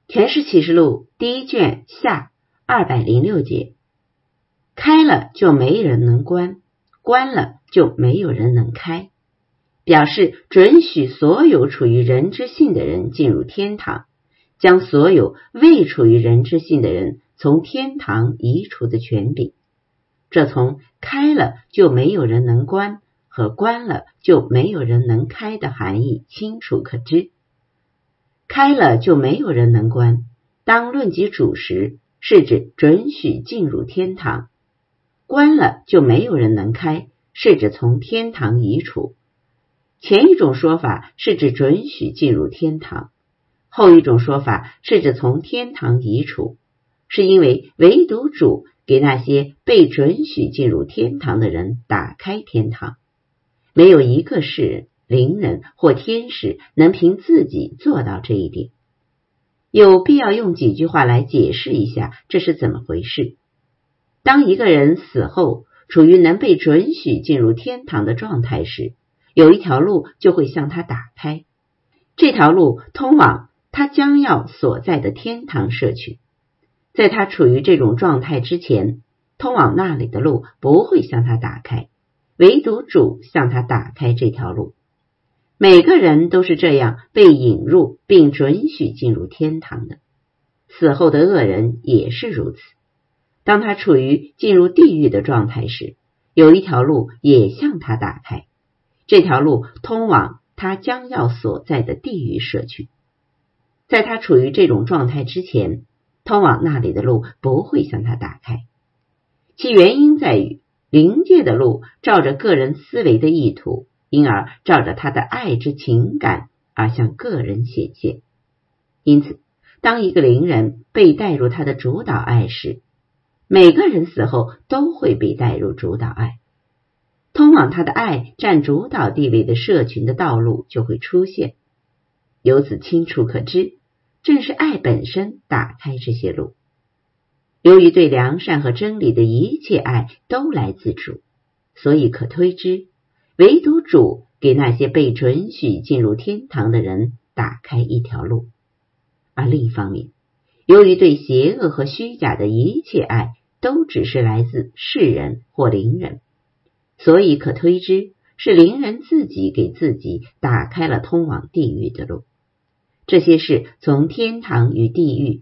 全是启示录第一卷下206节。开了就没人能关，关了就没有人能开，表示准许所有处于人之性的人进入天堂，将所有未处于人之性的人从天堂移除的权柄。这从开了就没有人能关和关了就没有人能开的含义清楚可知。开了就没有人能关，当论及主时，是指准许进入天堂；关了就没有人能开，是指从天堂移除。前一种说法是指准许进入天堂，后一种说法是指从天堂移除，是因为唯独主给那些被准许进入天堂的人打开天堂，没有一个世人、灵人或天使能凭自己做到这一点。有必要用几句话来解释一下这是怎么回事。当一个人死后处于能被准许进入天堂的状态时，有一条路就会向他打开，这条路通往他将要所在的天堂社区。在他处于这种状态之前，通往那里的路不会向他打开，唯独主向他打开这条路。每个人都是这样被引入并准许进入天堂的，死后的恶人也是如此。当他处于进入地狱的状态时，有一条路也向他打开，这条路通往他将要所在的地狱社区。在他处于这种状态之前，通往那里的路不会向他打开。其原因在于灵界的路照着个人思维的意图，因而照着他的爱之情感而向个人显现。因此，当一个灵人被带入他的主导爱时，每个人死后都会被带入主导爱，通往他的爱占主导地位的社群的道路就会出现。由此清楚可知，正是爱本身打开这些路。由于对良善和真理的一切爱都来自主，所以可推知，唯独主给那些被准许进入天堂的人打开一条路。而另一方面，由于对邪恶和虚假的一切爱都只是来自世人或灵人，所以可推知是灵人自己给自己打开了通往地狱的路。这些事从天堂与地狱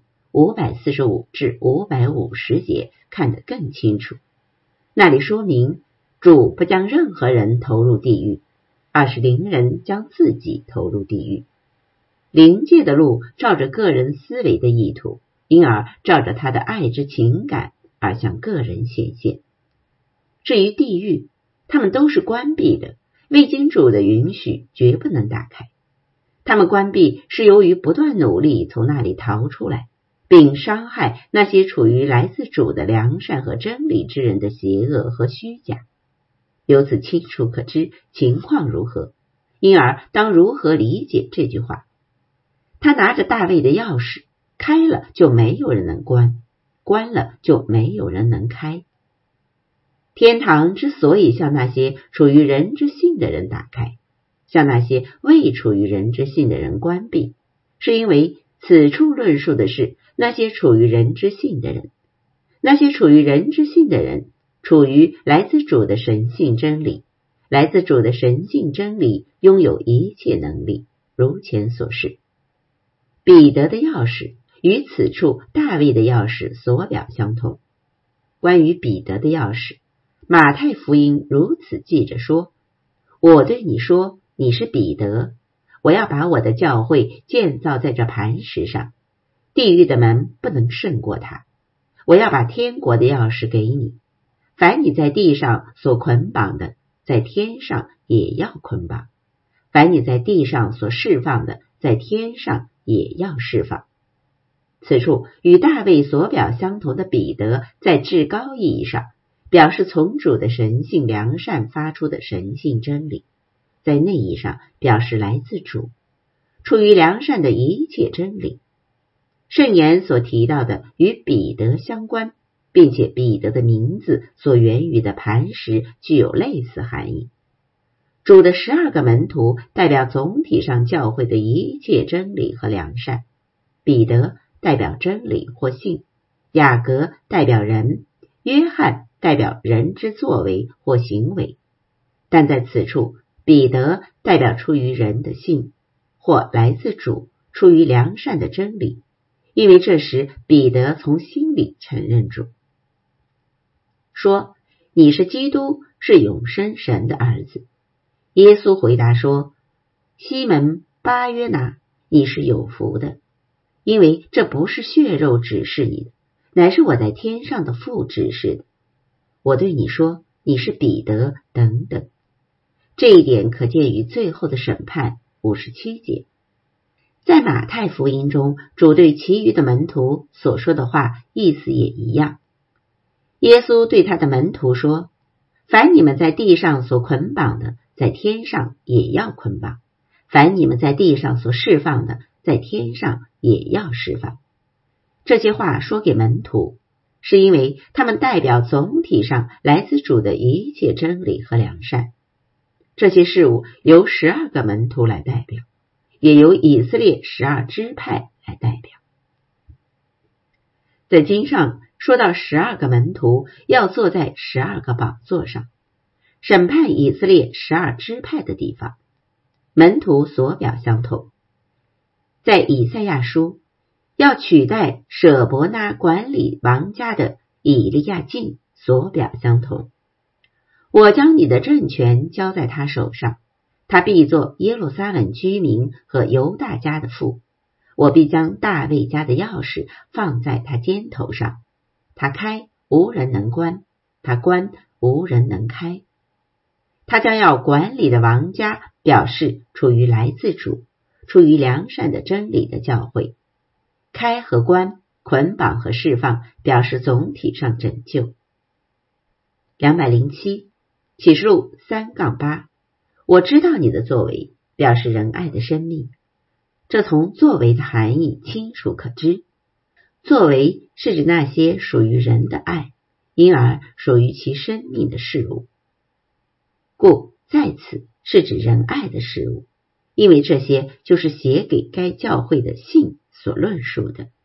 545至550节看得更清楚。那里说明主不将任何人投入地狱，而是灵人将自己投入地狱。灵界的路照着个人思维的意图，因而照着他的爱之情感而向个人显现。至于地狱，他们都是关闭的，未经主的允许绝不能打开。他们关闭是由于不断努力从那里逃出来，并伤害那些处于来自主的良善和真理之人的邪恶和虚假。由此清楚可知情况如何，因而当如何理解这句话。他拿着大卫的钥匙，开了就没有人能关，关了就没有人能开。天堂之所以向那些处于人之性的人打开，向那些未处于人之性的人关闭，是因为此处论述的是那些处于人之性的人。那些处于人之性的人处于来自主的神性真理，来自主的神性真理拥有一切能力，如前所示。彼得的钥匙与此处大卫的钥匙所表相同。关于彼得的钥匙，马太福音如此记着说：我对你说，你是彼得，我要把我的教会建造在这磐石上，地狱的门不能胜过它。我要把天国的钥匙给你，凡你在地上所捆绑的，在天上也要捆绑；凡你在地上所释放的，在天上也要释放。此处与大卫所表相同的彼得，在至高意义上表示从主的神性良善发出的神性真理，在内意上表示来自主，出于良善的一切真理。圣言所提到的与彼得相关，并且彼得的名字所源于的磐石具有类似含义。主的12个门徒代表总体上教会的一切真理和良善，彼得代表真理或信，雅各代表人，约翰代表人之作为或行为。但在此处，彼得代表出于人的信，或来自主，出于良善的真理，因为这时彼得从心里承认主，说：你是基督，是永生神的儿子。耶稣回答说：西门巴约拿，你是有福的，因为这不是血肉指示你的，乃是我在天上的父指示的。我对你说，你是彼得，等等。这一点可见于最后的审判57节。在马太福音中，主对其余的门徒所说的话意思也一样。耶稣对他的门徒说：凡你们在地上所捆绑的，在天上也要捆绑；凡你们在地上所释放的，在天上也要释放。这些话说给门徒，是因为他们代表总体上来自主的一切真理和良善。这些事物由12个门徒来代表，也由以色列12支派来代表。在经上说到12个门徒要坐在12个宝座上，审判以色列12支派的地方，门徒所表相同。在以赛亚书，要取代舍伯那管理王家的以利亚敬所表相同。我将你的政权交在他手上，他必作耶路撒冷居民和犹大家的父。我必将大卫家的钥匙放在他肩头上，他开无人能关，他关无人能开。他将要管理的王家，表示出于来自主，出于良善的真理的教会。开和关，捆绑和释放，表示总体上拯救。207启示录3-8，我知道你的作为，表示仁爱的生命。这从作为的含义清楚可知。作为是指那些属于人的爱，因而属于其生命的事物。故在此是指仁爱的事物，因为这些就是写给该教会的信所论述的。